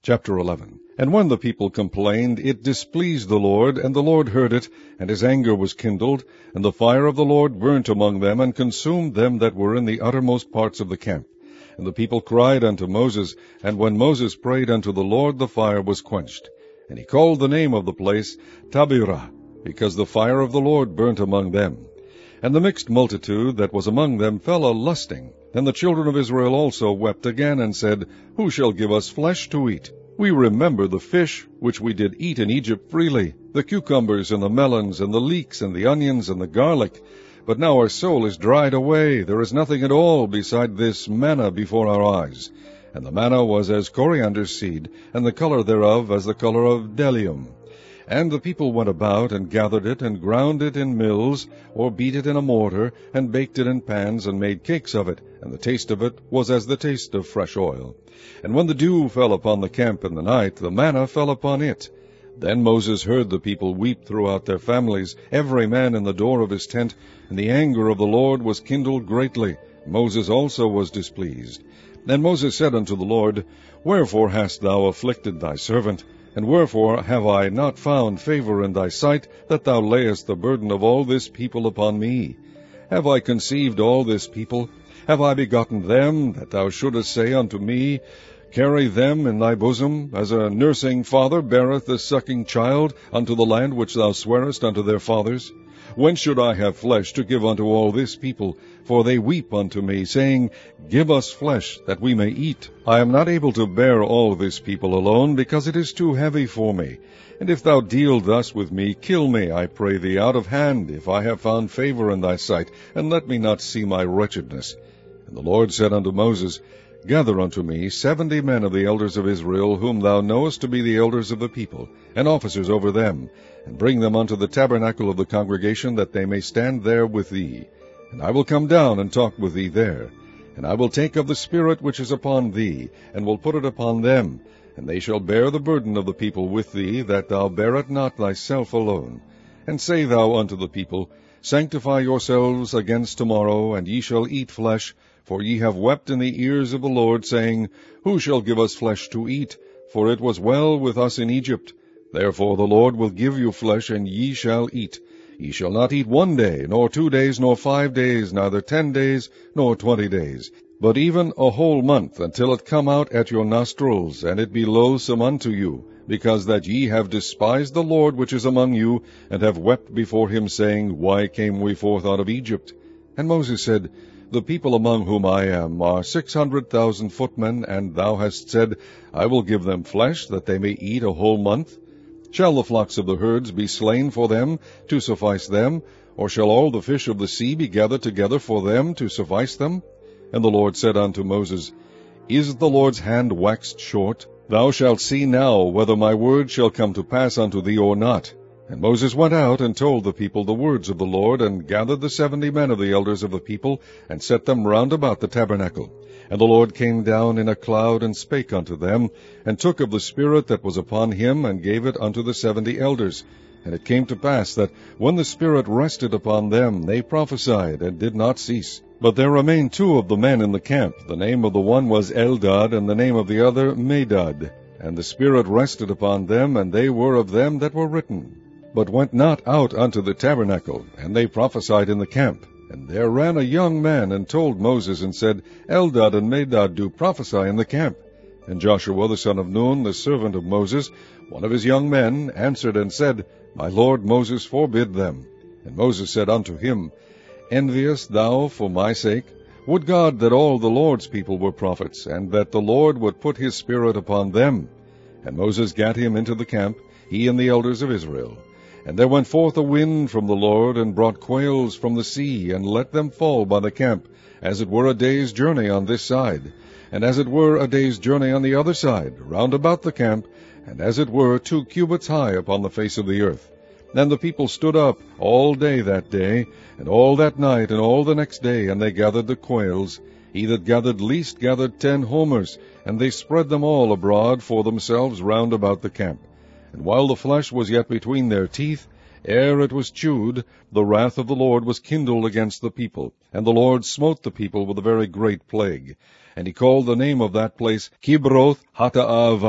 Chapter 11. And when the people complained, it displeased the Lord, and the Lord heard it, and his anger was kindled, and the fire of the Lord burnt among them, and consumed them that were in the uttermost parts of the camp. And the people cried unto Moses, and when Moses prayed unto the Lord, the fire was quenched. And he called the name of the place Taberah, because the fire of the Lord burnt among them. And the mixed multitude that was among them fell a-lusting. Then the children of Israel also wept again, and said, Who shall give us flesh to eat? We remember the fish which we did eat in Egypt freely, the cucumbers and the melons and the leeks and the onions and the garlic. But now our soul is dried away. There is nothing at all beside this manna before our eyes. And the manna was as coriander seed, and the color thereof as the color of bdellium. And the people went about, and gathered it, and ground it in mills, or beat it in a mortar, and baked it in pans, and made cakes of it, and the taste of it was as the taste of fresh oil. And when the dew fell upon the camp in the night, the manna fell upon it. Then Moses heard the people weep throughout their families, every man in the door of his tent, and the anger of the Lord was kindled greatly. Moses also was displeased. Then Moses said unto the Lord, Wherefore hast thou afflicted thy servant? And wherefore have I not found favor in thy sight, that thou layest the burden of all this people upon me? Have I conceived all this people? Have I begotten them, that thou shouldest say unto me, Carry them in thy bosom, as a nursing father beareth the sucking child, unto the land which thou swarest unto their fathers? When should I have flesh to give unto all this people? For they weep unto me, saying, Give us flesh, that we may eat. I am not able to bear all this people alone, because it is too heavy for me. And if thou deal thus with me, kill me, I pray thee, out of hand, if I have found favor in thy sight, and let me not see my wretchedness. And the Lord said unto Moses, Gather unto me 70 men of the elders of Israel, whom thou knowest to be the elders of the people, and officers over them, and bring them unto the tabernacle of the congregation, that they may stand there with thee. And I will come down and talk with thee there. And I will take of the Spirit which is upon thee, and will put it upon them, and they shall bear the burden of the people with thee, that thou bear it not thyself alone. And say thou unto the people, Sanctify yourselves against tomorrow, and ye shall eat flesh, for ye have wept in the ears of the Lord, saying, Who shall give us flesh to eat? For it was well with us in Egypt. Therefore the Lord will give you flesh, and ye shall eat. Ye shall not eat 1 day, nor 2 days, nor 5 days, neither 10 days, nor 20 days, but even a whole month, until it come out at your nostrils, and it be loathsome unto you, because that ye have despised the Lord which is among you, and have wept before him, saying, Why came we forth out of Egypt? And Moses said, The people among whom I am are 600,000 footmen, and thou hast said, I will give them flesh, that they may eat a whole month. Shall the flocks of the herds be slain for them, to suffice them? Or shall all the fish of the sea be gathered together for them, to suffice them? And the Lord said unto Moses, Is the Lord's hand waxed short? Thou shalt see now whether my word shall come to pass unto thee or not. And Moses went out, and told the people the words of the Lord, and gathered the 70 men of the elders of the people, and set them round about the tabernacle. And the Lord came down in a cloud, and spake unto them, and took of the Spirit that was upon him, and gave it unto the 70 elders. And it came to pass that, when the Spirit rested upon them, they prophesied, and did not cease. But there remained 2 of the men in the camp. The name of the one was Eldad, and the name of the other Medad. And the Spirit rested upon them, and they were of them that were written, but went not out unto the tabernacle, and they prophesied in the camp. And there ran a young man, and told Moses, and said, Eldad and Medad do prophesy in the camp. And Joshua the son of Nun, the servant of Moses, one of his young men, answered and said, My lord Moses forbid them. And Moses said unto him, Enviest thou for my sake? Would God that all the Lord's people were prophets, and that the Lord would put his Spirit upon them. And Moses gat him into the camp, he and the elders of Israel. And there went forth a wind from the Lord, and brought quails from the sea, and let them fall by the camp, as it were a day's journey on this side, and as it were a day's journey on the other side, round about the camp, and as it were 2 cubits high upon the face of the earth. And the people stood up all day that day, and all that night, and all the next day, and they gathered the quails. He that gathered least gathered 10 homers, and they spread them all abroad for themselves round about the camp. And while the flesh was yet between their teeth, ere it was chewed, the wrath of the Lord was kindled against the people, and the Lord smote the people with a very great plague. And he called the name of that place Kibroth Hattaavah,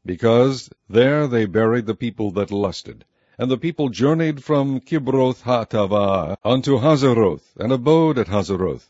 because there they buried the people that lusted. And the people journeyed from Kibroth Hattaavah unto Hazeroth, and abode at Hazeroth.